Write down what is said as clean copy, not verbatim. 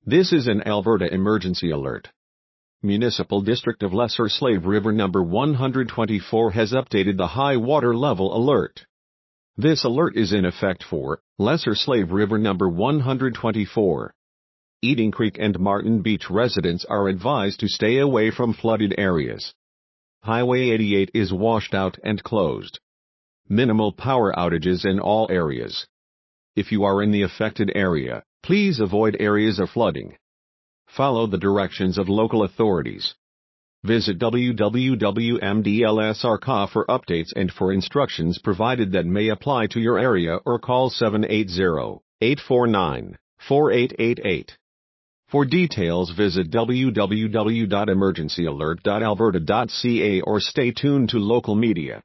This is an Alberta emergency alert. Municipal District of Lesser Slave River number 124 has updated the high water level alert. This alert is in effect for Lesser Slave River number 124. Eden Creek and Martin Beach residents are advised to stay away from flooded areas. Highway 88 is washed out and closed. Minimal power outages in all areas. If you are in the affected area, please avoid areas of flooding. Follow the directions of local authorities. Visit www.mdlsrca for updates and for instructions provided that may apply to your area, or call 780-849-4888. For details, visit www.emergencyalert.alberta.ca or stay tuned to local media.